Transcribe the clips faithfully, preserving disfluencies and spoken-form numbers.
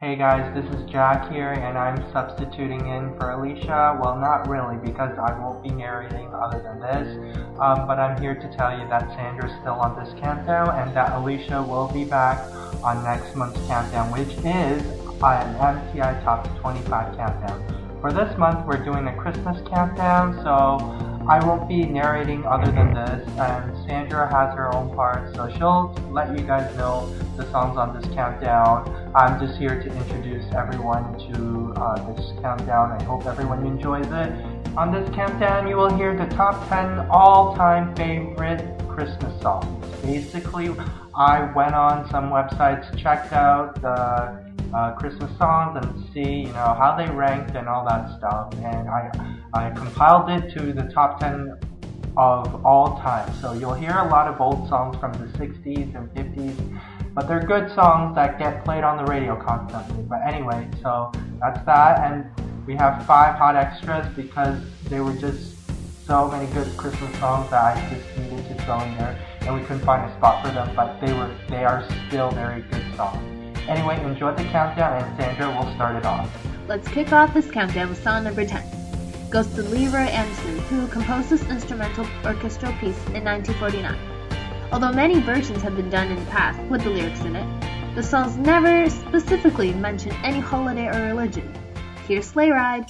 Hey guys, this is Jack here, and I'm substituting in for Alicia. Well, not really, because I won't be narrating other than this, um, but I'm here to tell you that Sandra's still on this countdown, and that Alicia will be back on next month's countdown, which is an M T I Top twenty-five countdown. For this month, we're doing a Christmas countdown, so I won't be narrating other than this, and Sandra has her own part, so she'll let you guys know the songs on this countdown. I'm just here to introduce everyone to uh, this countdown. I hope everyone enjoys it. On this countdown, you will hear the top ten all-time favorite Christmas songs. Basically, I went on some websites, checked out the uh, Christmas songs and see, you know, how they ranked and all that stuff, and I I compiled it to the top ten of all time. So you'll hear a lot of old songs from the sixties and fifties, but they're good songs that get played on the radio constantly. But anyway, so that's that, and we have five hot extras because there were just so many good Christmas songs that I just needed to throw in there, and we couldn't find a spot for them, but they were they are still very good songs. Anyway, enjoy the countdown, and Sandra will start it off. Let's kick off this countdown with song number ten. Goes to Leroy Anderson, who composed this instrumental orchestral piece in nineteen forty-nine. Although many versions have been done in the past with the lyrics in it, the songs never specifically mention any holiday or religion. Here's Sleigh Ride.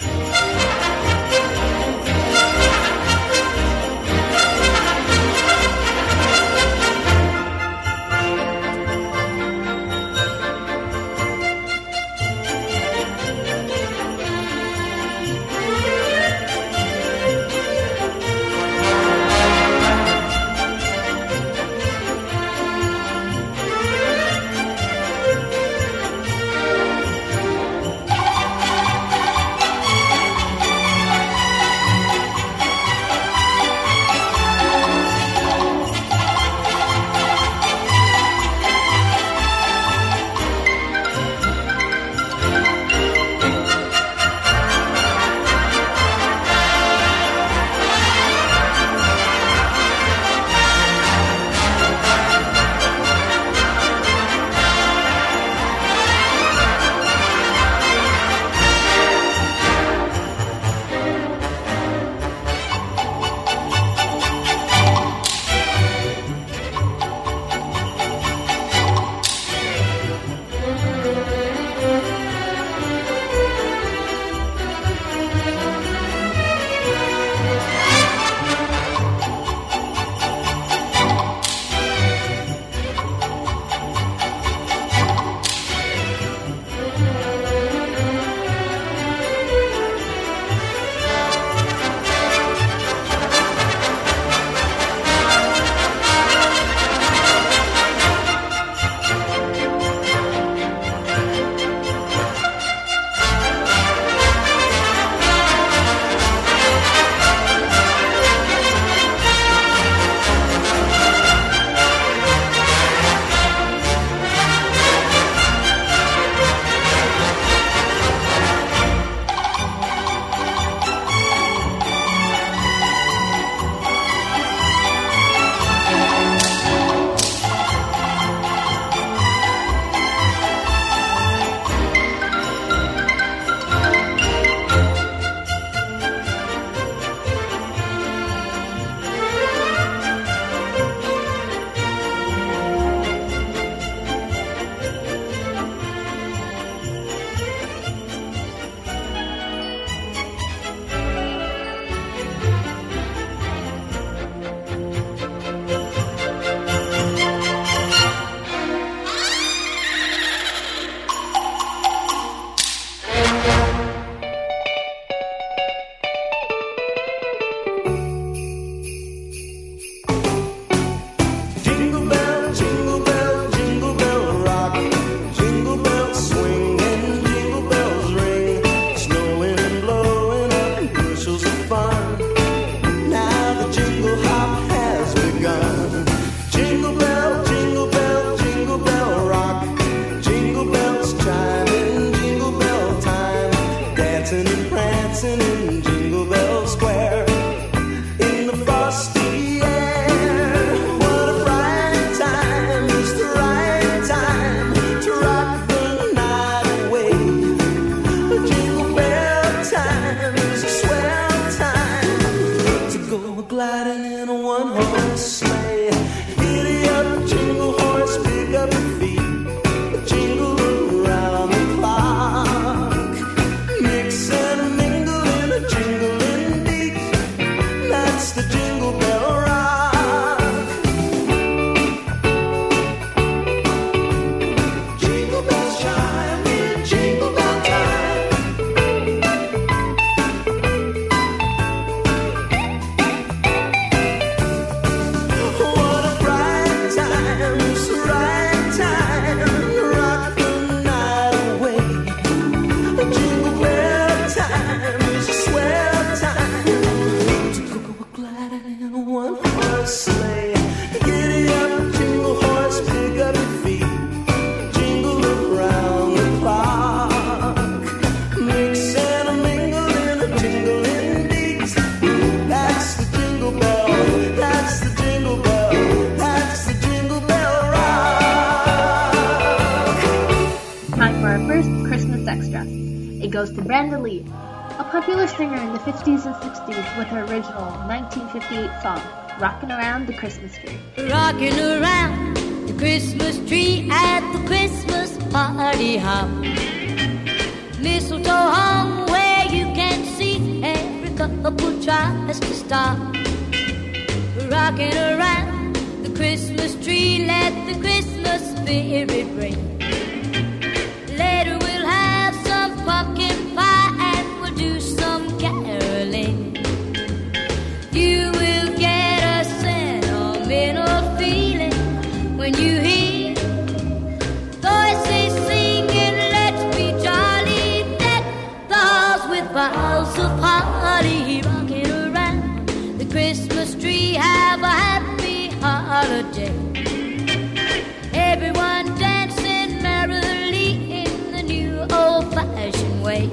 our first Christmas extra. It goes to Brenda Lee, a popular singer in the fifties and sixties with her original nineteen fifty-eight song, Rockin' Around the Christmas Tree. Rockin' around the Christmas tree at the Christmas party hop. Mistletoe hung where you can see every couple tries to stop. Rockin' around the Christmas tree, let the Christmas spirit ring. Later we'll have some pumpkin pie and we'll do some caroling. You will get a sentimental feeling when you hear voices singing, let's be jolly, deck the halls with boughs of holly. Rocking around the Christmas tree, have a happy holiday. Everyone dancing merrily in the new old-fashioned way.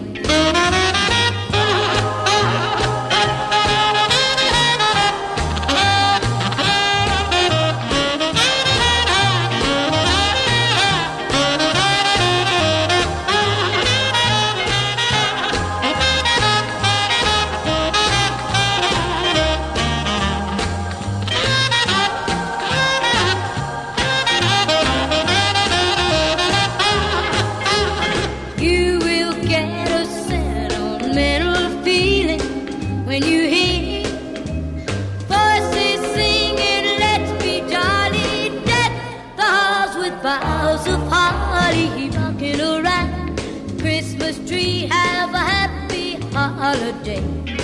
Holiday.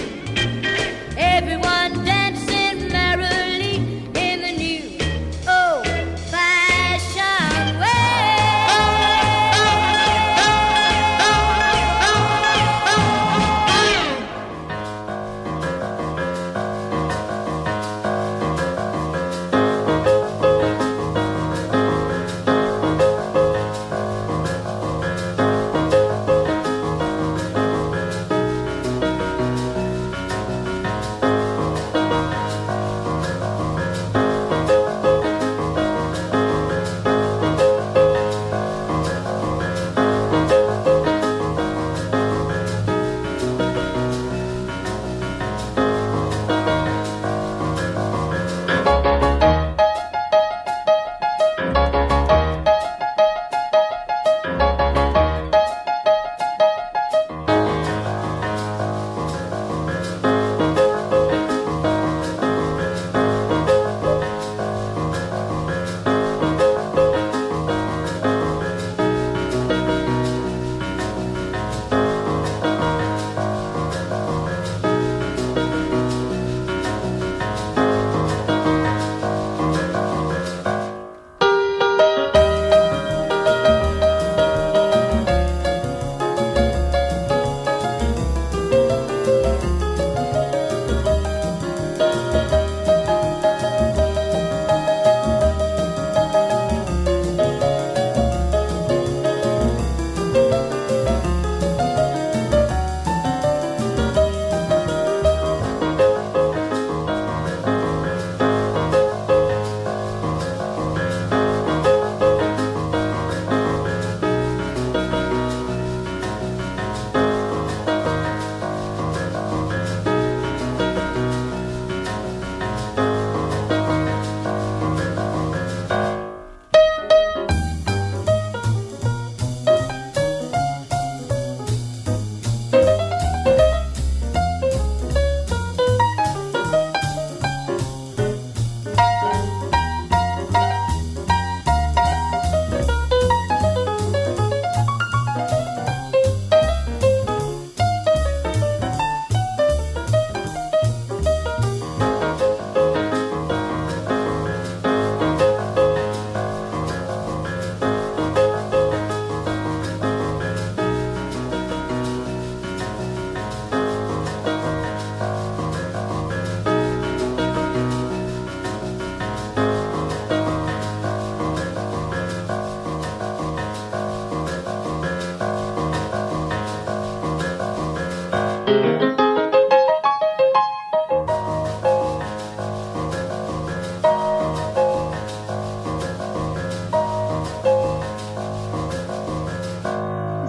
Everyone dancing merrily in the new old-fashioned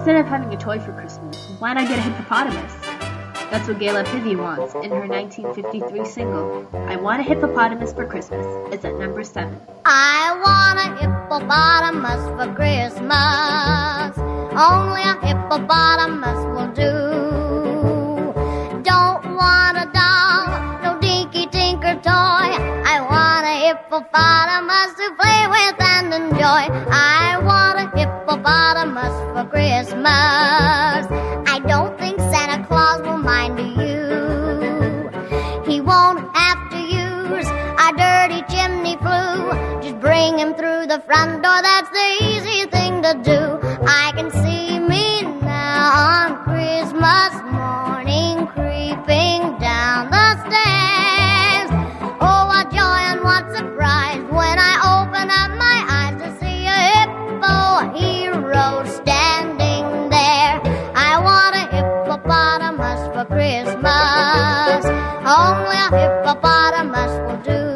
Instead of having a toy for Christmas, why not get a hippopotamus? That's what Gayla Pivi wants in her nineteen fifty-three single, I Want a Hippopotamus for Christmas. It's at number seven. I want a hippopotamus for Christmas. Only a hippopotamus will do. Don't want a doll, no dinky tinker toy. I want a hippopotamus to play with and enjoy. I want a hippopotamus for Christmas. I don't think Santa Claus will mind you. He won't have to use a dirty chimney flue. Just bring him through the front door, that's the easy thing to do. I can see me now on Christmas morning creeping down the stairs. Oh, what joy and what surprise when I open up my eyes to see a hippo hero standing there. I want a hippopotamus for Christmas. Only a hippopotamus will do.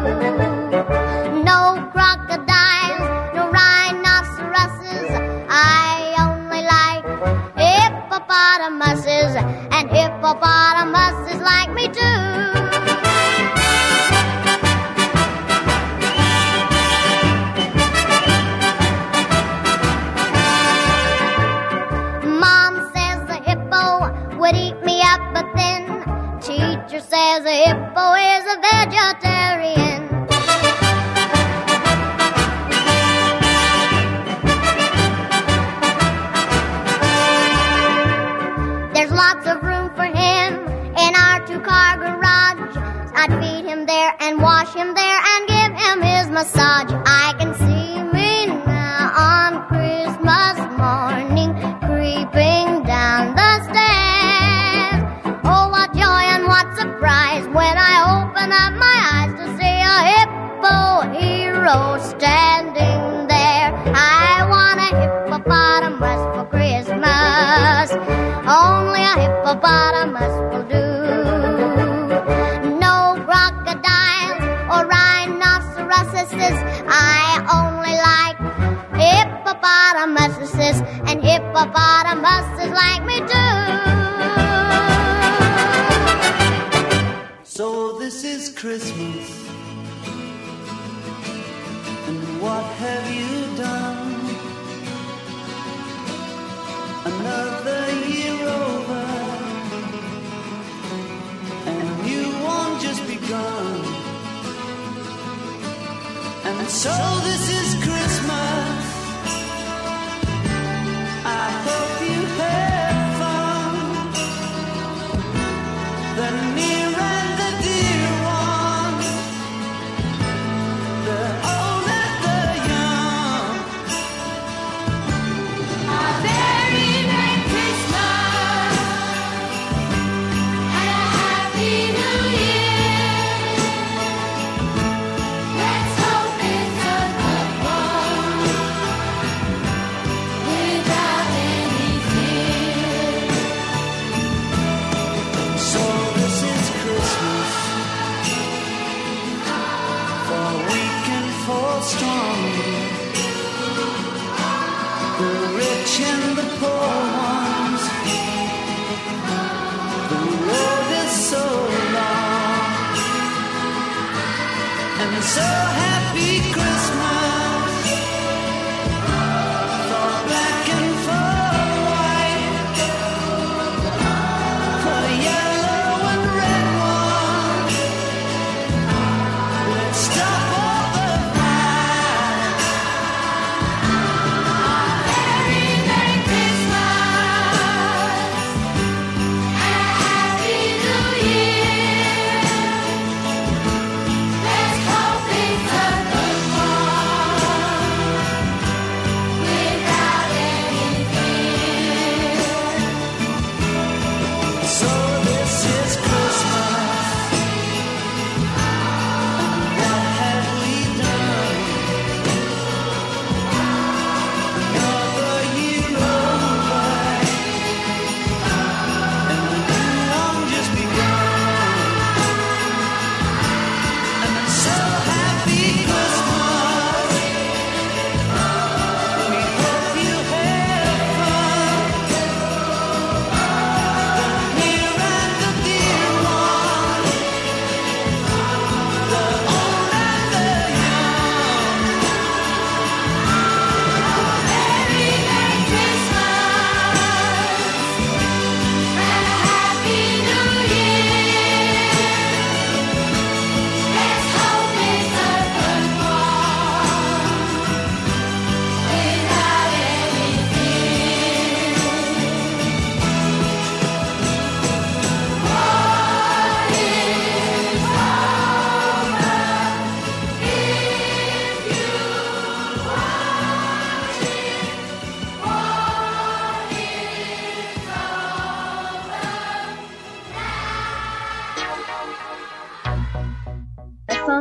No crocodiles, no rhinoceroses. I only like hippopotamuses, and hippopotamuses like me too. Mom says the hippo would eat me up, but then teacher says a hippo is a vegetarian. There's lots of room for him in our two-car garage. I'd feed him there and wash him there and give him his massage. I can see me now on Christmas morning creeping down the stairs. Oh, what joy and what surprise when I open up my eyes to see a hippo hero standing there. I want a hippopotamus for Christmas. Only a hippopotamus will do. No crocodiles or rhinoceroses. I only like hippopotamuses, and hippopotamuses like me too. So this is Christmas, and what have you done? Another year over, and you won't just begun. And so this is Christmas. I hope you had fun. The near and the dear ones, the old and the young. A very Merry Christmas and a Happy New Year. Let's hope it's a good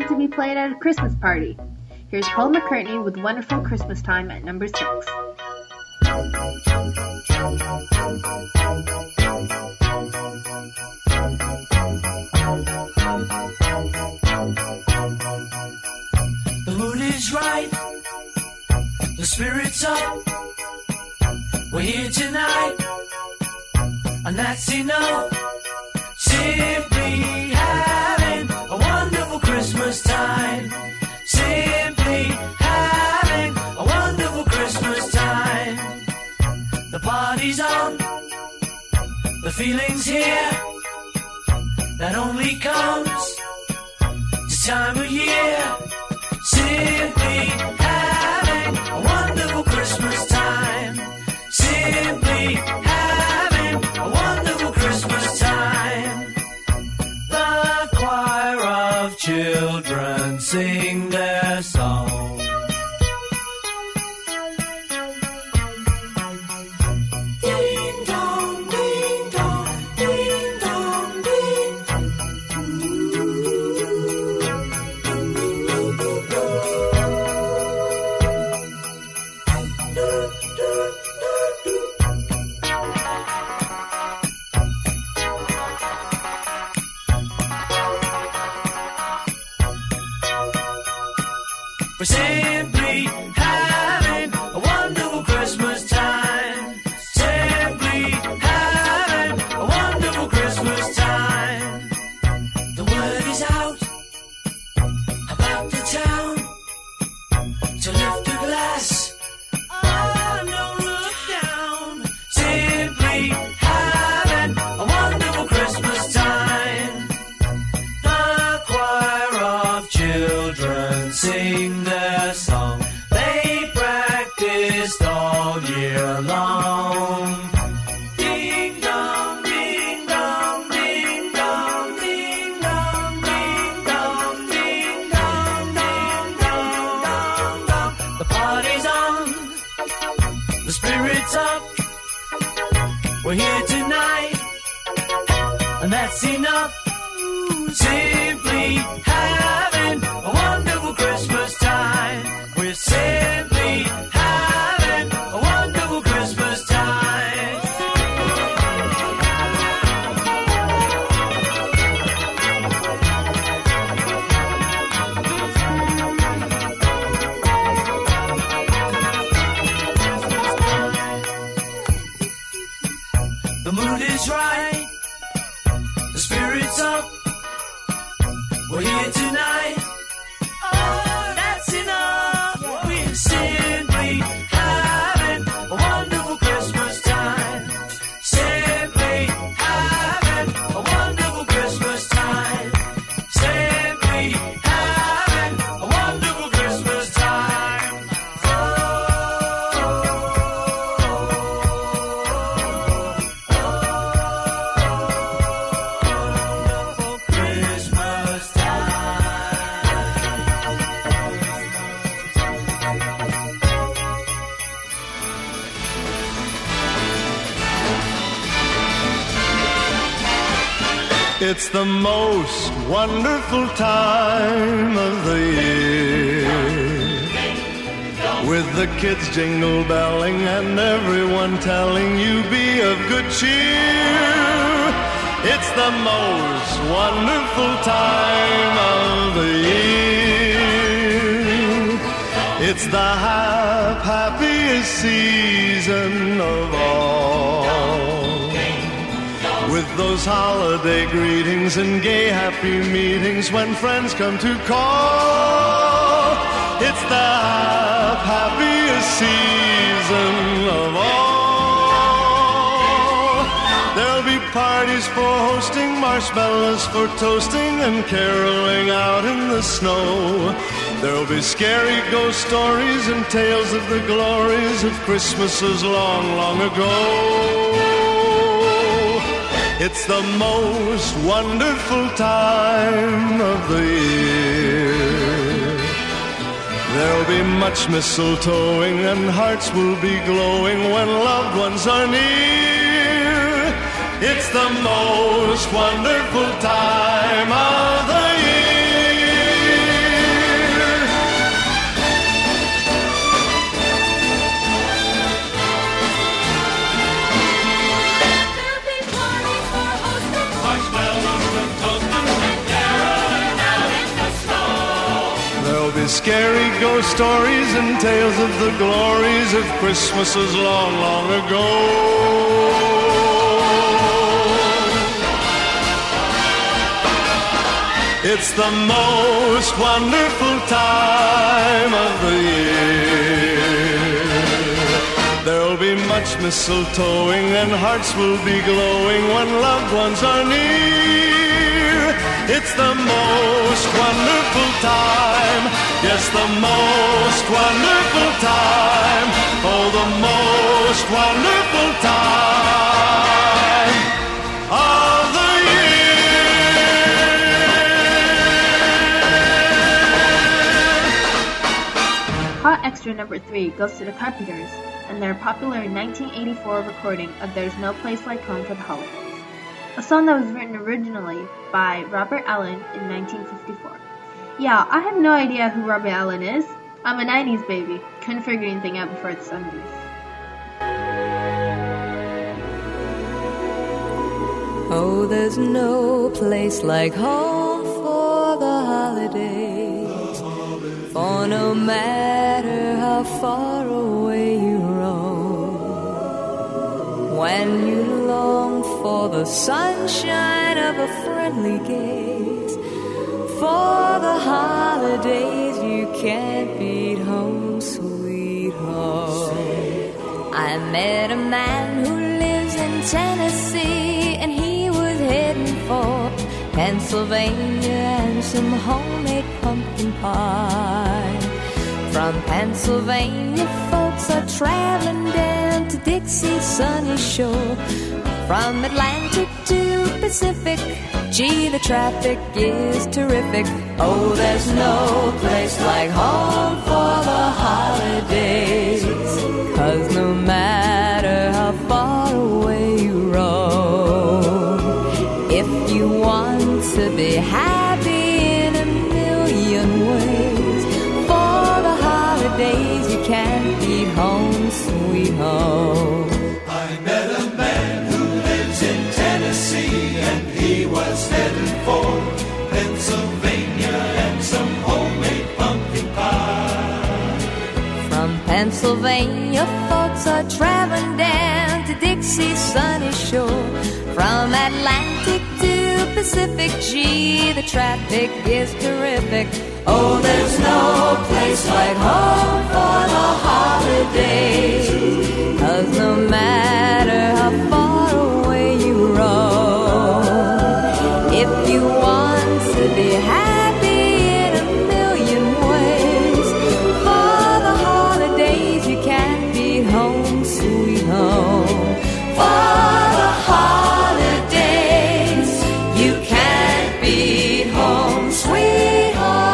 song to be played at a Christmas party. Here's Paul McCartney with Wonderful Christmas Time at number six. The mood is right, the spirit's up, we're here tonight, and that's enough. Simply having a wonderful Christmas time. Simply having a wonderful Christmas time. The party's on, the feeling's here, that only comes this time of year. Simply having a wonderful Christmas time. Simply having a wonderful Christmas time. The choir of children sing their song. Ding dong, ding dong, ding dong, ding. We're simply having a wonderful Christmas time. Simply having a wonderful Christmas time. The word is out about the town to lift a glass. Oh, no, look down. Simply having a wonderful Christmas time. The choir of children sing their song. They practiced all year long. Ding dong, ding dong, ding dong, ding dong, ding dong, ding dong, ding dong, dong, dong. The party's on, the spirit's up. We're here tonight, and that's enough. Simply having a wonderful Christmas time. We're simply having a wonderful Christmas time. The mood is right, the spirit's up. We're here tonight. Oh, that's enough. We're simply having a wonderful Christmas time. Simply having a wonderful Christmas time. Simply having a wonderful Christmas time. Oh, oh, wonderful Christmas time. It's the most wonderful time of the year, with the kids jingle belling and everyone telling you be of good cheer. It's the most wonderful time of the year. It's the hap- happiest season of all, with those holiday greetings and gay happy meetings when friends come to call. It's the hap- happiest season of all. There'll be parties for hosting, marshmallows for toasting, and caroling out in the snow. There'll be scary ghost stories and tales of the glories of Christmases long, long ago. It's the most wonderful time of the year. There'll be much mistletoeing and hearts will be glowing when loved ones are near. It's the most wonderful time of the year. scary ghost stories and tales of the glories of Christmases long, long ago. It's the most wonderful time of the year. There'll be much mistletoeing and hearts will be glowing when loved ones are near. It's the most wonderful time, yes, the most wonderful time, oh, the most wonderful time of the Hot Extra number three goes to the Carpenters and their popular nineteen eighty-four recording of There's No Place Like Home for the Holidays, a song that was written originally by Robert Allen in nineteen fifty-four. Yeah, I have no idea who Robert Allen is. I'm a nineties baby. Couldn't figure anything out before the seventies. Oh, there's no place like home for the holidays, for no matter how far away you roam, when you long for the sunshine of a friendly gaze, for the holidays you can't beat home, sweet home. I met a man who lives in Tennessee, and he was heading for Pennsylvania and some homemade pumpkin pie. From Pennsylvania, folks are traveling down to Dixie's sunny shore. From Atlantic to Pacific, gee, the traffic is terrific. Oh, there's no place like home for the holidays, 'cause no matter how far away you roam, if you want to be happy in a million ways, for the holidays you can't beat home, sweet home. I met a man who lives in Tennessee, and he was heading for Pennsylvania and some homemade pumpkin pie. From Pennsylvania, folks are traveling down to Dixie's sunny shore. From Atlantic to Pacific, gee, the traffic is terrific. Oh, there's no place like home for the holidays, 'cause no matter how far away you roam, if you want to be happy in a million ways, for the holidays you can't beat home, sweet home. For the holidays you can't beat home, sweet home.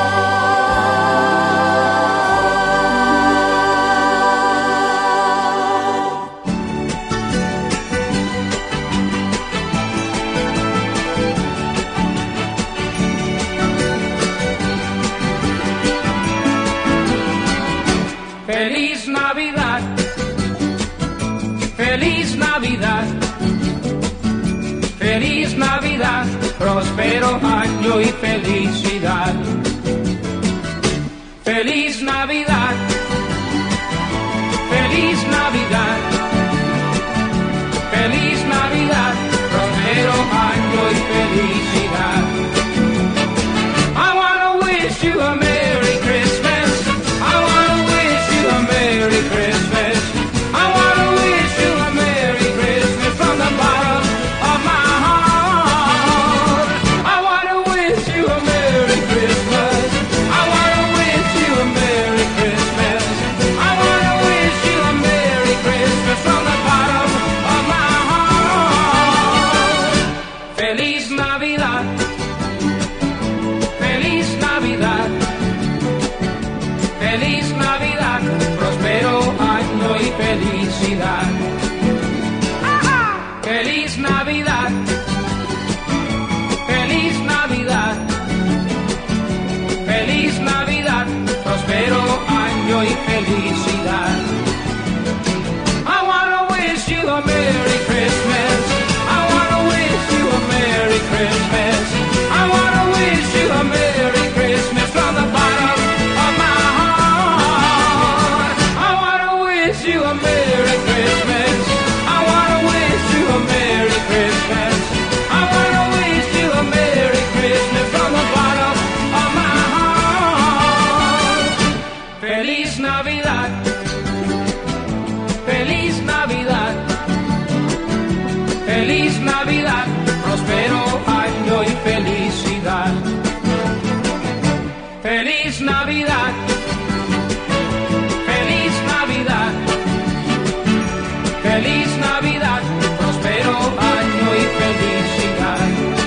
Feliz Navidad, Feliz Navidad, Feliz Navidad, próspero año y felicidad. Feliz Navidad, Feliz Navidad, Feliz Navidad, próspero año y felicidad. I wanna wish you a Merry Christmas. I wanna wish you a Merry Christmas. I wanna wish you a Merry Christmas from the bottom of my heart. I wanna wish you a Merry Christmas. I wanna wish you a Merry Christmas. I wanna wish you a Merry Christmas from the bottom of my heart. Feliz Navidad, Feliz Navidad, Feliz Navidad, próspero año y felicidad. Feliz Navidad, Feliz Navidad, Feliz Navidad, próspero año y felicidad. I wanna wish you a Merry Christmas. I wanna wish you a Merry Christmas. I wanna wish you a Merry Christmas from the bottom Feliz Navidad, próspero año y felicidad. Feliz Navidad, feliz Navidad, feliz Navidad, próspero año y felicidad.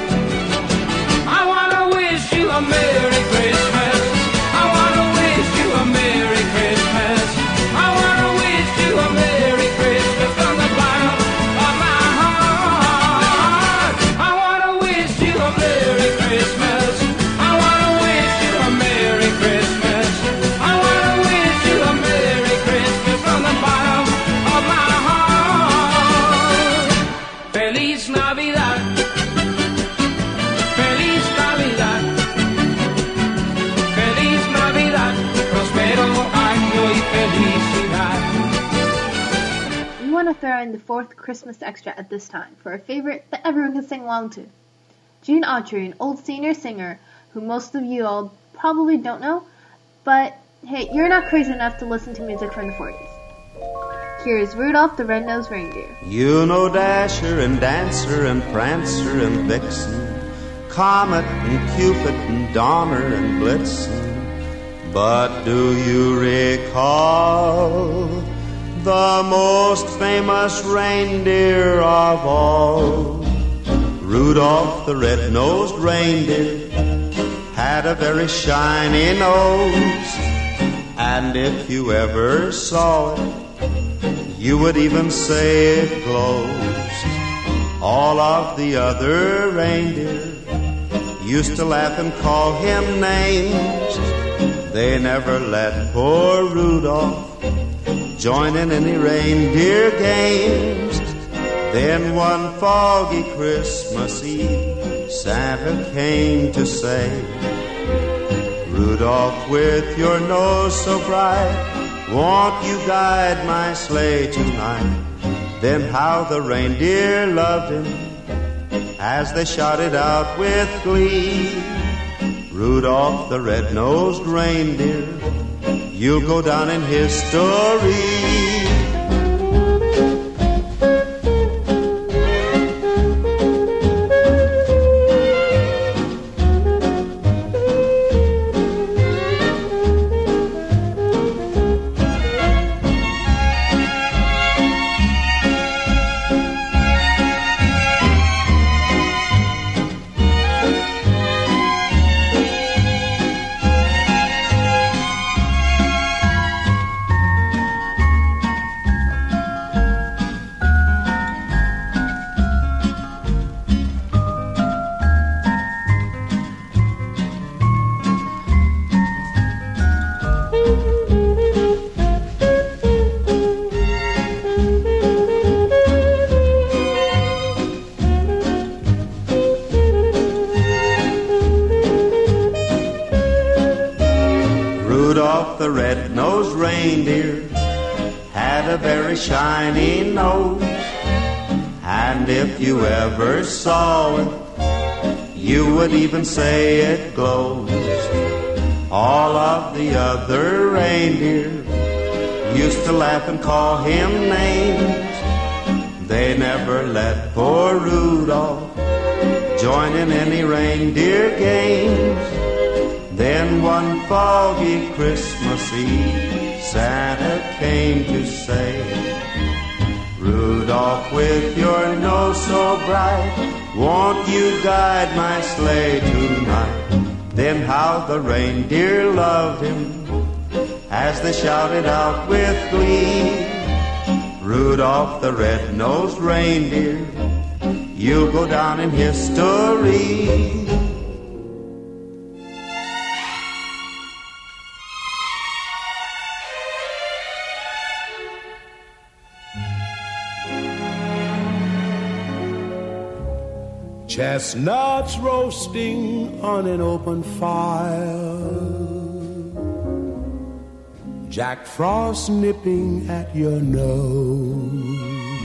I wanna wish you a Merry Christmas. I wanna wish you a Merry Christmas. I wanna wish you a Merry Christmas from the bottom of my heart. I wanna wish you a Merry Christmas. I wanna wish you a Merry Christmas. I wanna wish you a Merry Christmas from the bottom of my heart. Feliz Navidad. Feliz Navidad. Feliz Navidad. Prospero año y felicidad. We want to throw in the fourth Christmas extra at this time for a favorite that everyone can sing along to. Gene Autry, an old senior singer who most of you all probably don't know, but hey, you're not crazy enough to listen to music from the forties. Here is Rudolph the Red-Nosed Reindeer. You know Dasher and Dancer and Prancer and Vixen, Comet and Cupid and Donner and Blitzen. But do you recall the most famous reindeer of all? Rudolph the Red-Nosed Reindeer had a very shiny nose, and if you ever saw it, you would even say it glows. All of the other reindeer used to laugh and call him names. They never let poor Rudolph join in any reindeer games. Then one foggy Christmas Eve, Santa came to say, Rudolph, with your nose so bright, won't you guide my sleigh tonight? Then how the reindeer loved him as they shouted out with glee, Rudolph the Red-Nosed Reindeer, you'll go down in history. Rudolph the red-nosed reindeer had a very shiny nose, and if you ever saw it, you would even say it glows. All of the other reindeer used to laugh and call him names. They never let poor Rudolph join in any reindeer games. Then one foggy Christmas Eve, Santa came to say, Rudolph, with your nose so bright, won't you guide my sleigh tonight? Then how the reindeer loved him as they shouted out with glee, Rudolph the red-nosed reindeer, you'll go down in history. Chestnuts roasting on an open fire, Jack Frost nipping at your nose,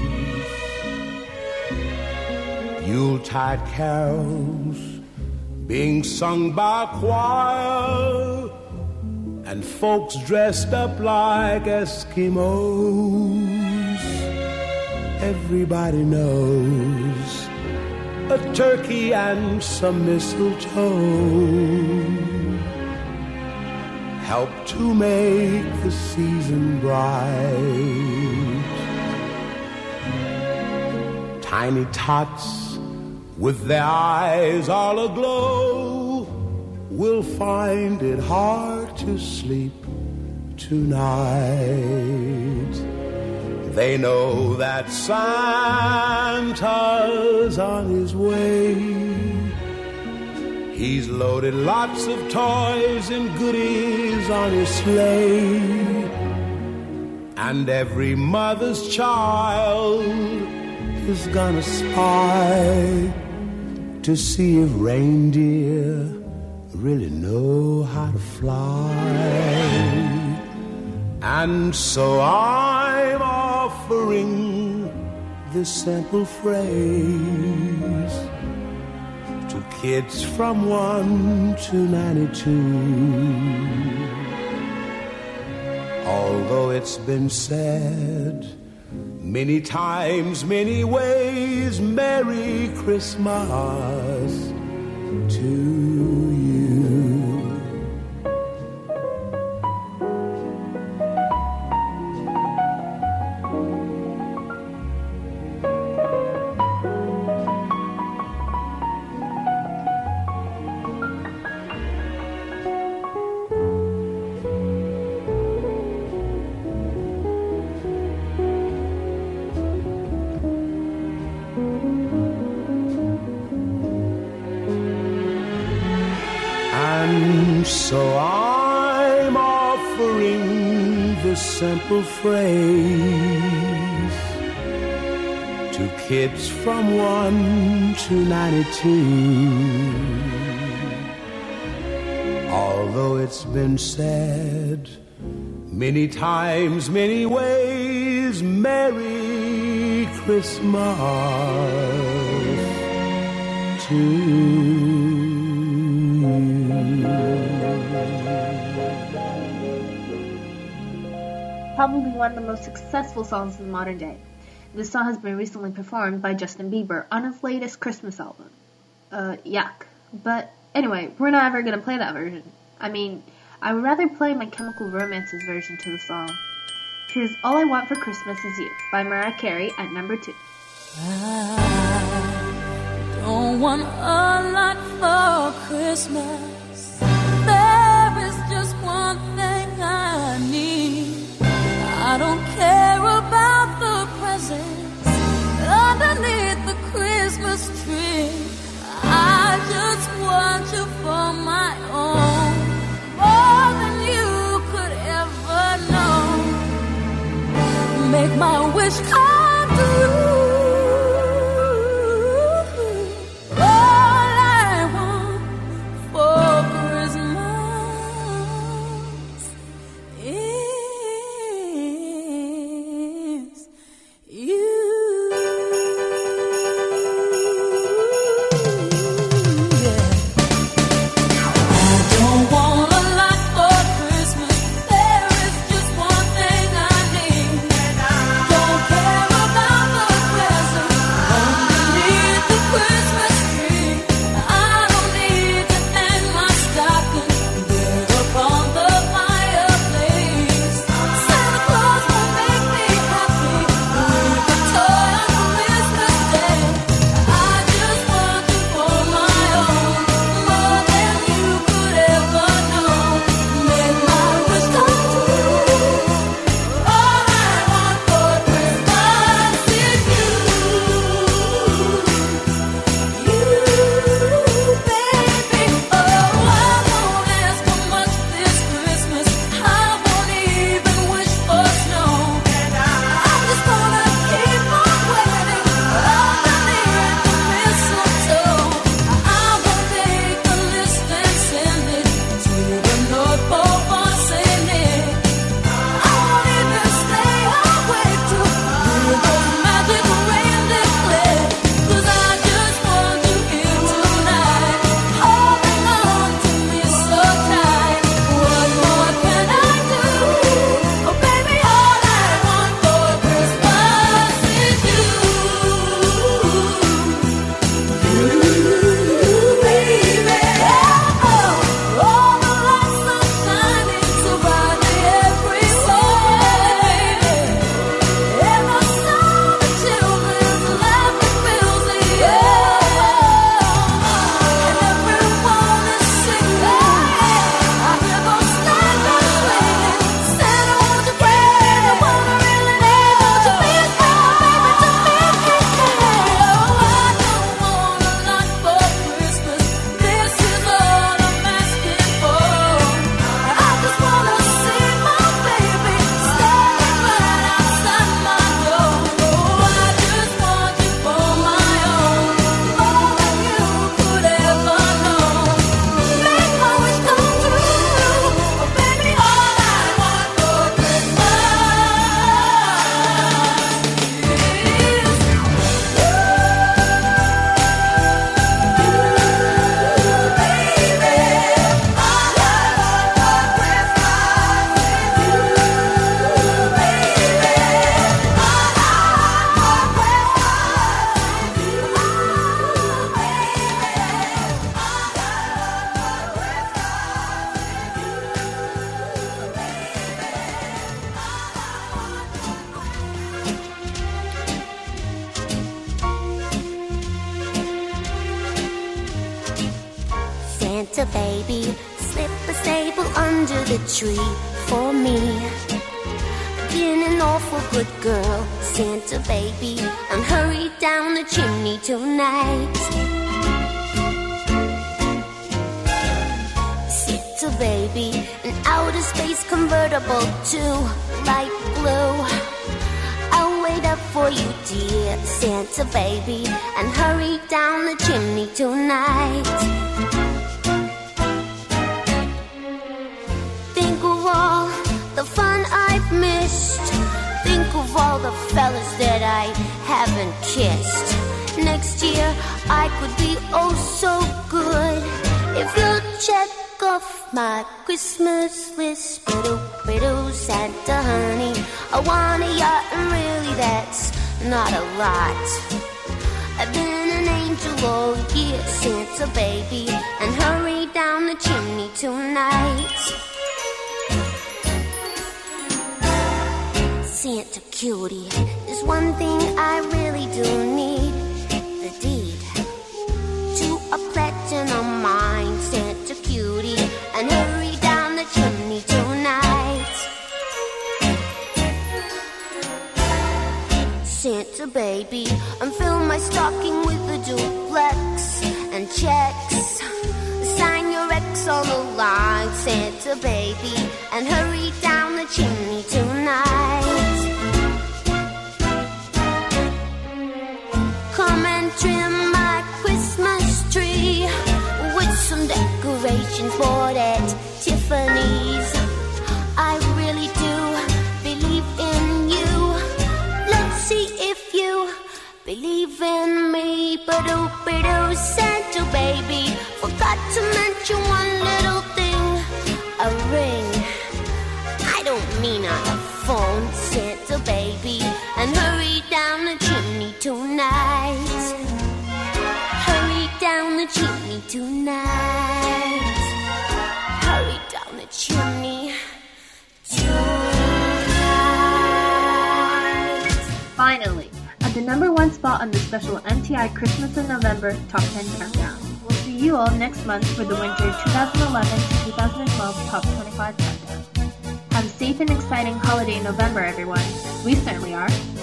Yuletide carols being sung by a choir, and folks dressed up like Eskimos. everybody knows. A turkey and some mistletoe help to make the season bright. Tiny tots with their eyes all aglow will find it hard to sleep tonight. They know that Santa's on his way. He's loaded lots of toys and goodies on his sleigh. And every mother's child is gonna spy to see if reindeer really know how to fly. And so I'm offering this simple phrase to kids from one to ninety-two. Although it's been said many times, many ways, Merry Christmas to you. So I'm offering this simple phrase to kids from one to ninety-two. Although it's been said many times, many ways, Merry Christmas to you. Probably one of the most successful songs in the modern day. This song has been recently performed by Justin Bieber on his latest Christmas album. Uh, yuck. But anyway, we're not ever gonna play that version. I mean, I would rather play My Chemical Romance's version to the song. Here's All I Want for Christmas Is You by Mariah Carey at number two. I don't want a lot for Christmas. There is just one thing I need. I don't care about the presents underneath the Christmas tree. I just want you for my own, more than you could ever know. Make my wish come true. Care Santa baby, slip a sable under the tree for me. Been an awful good girl, Santa baby, and hurry down the chimney tonight. Santa baby, an outer space convertible to light blue. I'll wait up for you, dear Santa baby, and hurry down the chimney tonight. Think of all the fun I've missed. Think of all the fellas that I haven't kissed. Next year I could be oh so good if you'll check off my Christmas list. Biddle, biddle, Santa honey, I want a yacht, and really that's not a lot. I've been an angel all year, Santa baby, and hurry down the chimney tonight. Santa cutie, there's one thing I really do need, the deed to a platinum mine, Santa cutie, and hurry down the chimney tonight. Santa baby, and fill my stocking with a duplex and checks. Sign your ex on the line, Santa baby, and hurry down the chimney tonight. Come and trim my Christmas tree with some decorations bought at Tiffany's. I really do believe in you. Let's see if you believe in me. Ba-doo, ba-doo, Santa baby, forgot to mention one little thing, a ring. I don't mean on the phone, Santa baby, and hurry down the chimney tonight. Hurry down the chimney tonight. Hurry down the chimney tonight. Finally, at the number one spot on the special M T I Christmas in November Top ten Countdown. We'll see you all next month for the winter twenty eleven to twenty twelve Top twenty-five Countdown. Have a safe and exciting holiday in November, everyone. We certainly are.